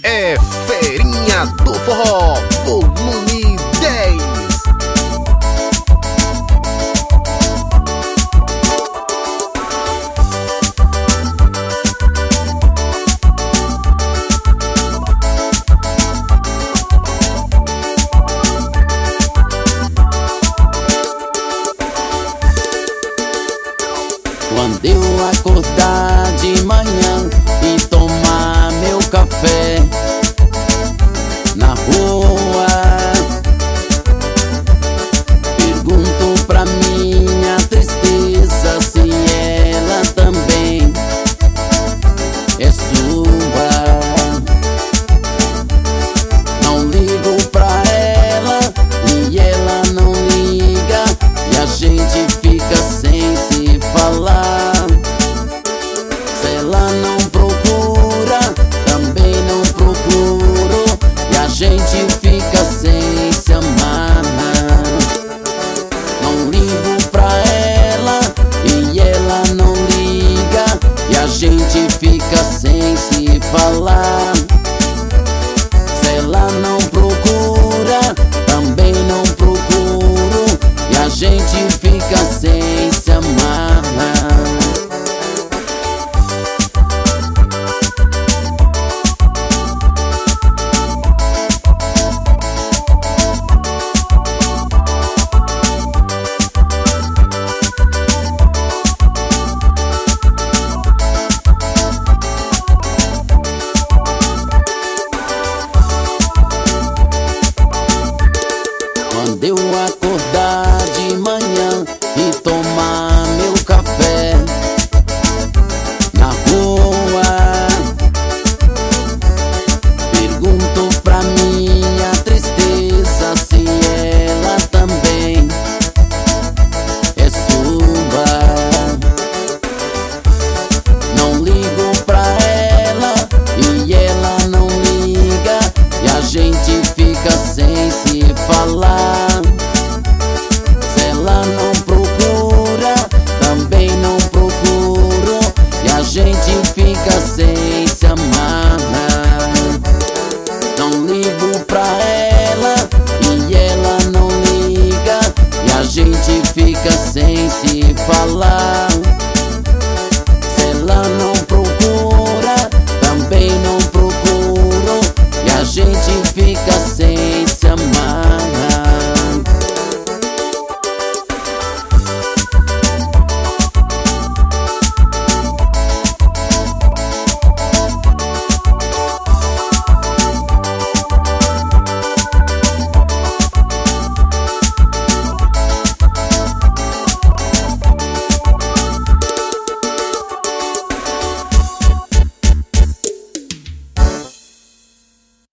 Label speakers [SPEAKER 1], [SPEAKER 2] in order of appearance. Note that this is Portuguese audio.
[SPEAKER 1] é Feirinha do Forró, volume 10.
[SPEAKER 2] Quando eu acordar de manhã e tomar meu café na rua, pergunto pra minha tristeza se ela também é sua. Não ligo pra ela e ela não liga, e a gente fica sem se falar. Se ela não procura, também não procuro, e a gente fica sem se amar. Não ligo pra ela e ela não liga, e a gente fica sem se falar. Se ela não procura, também não procuro, e a gente fica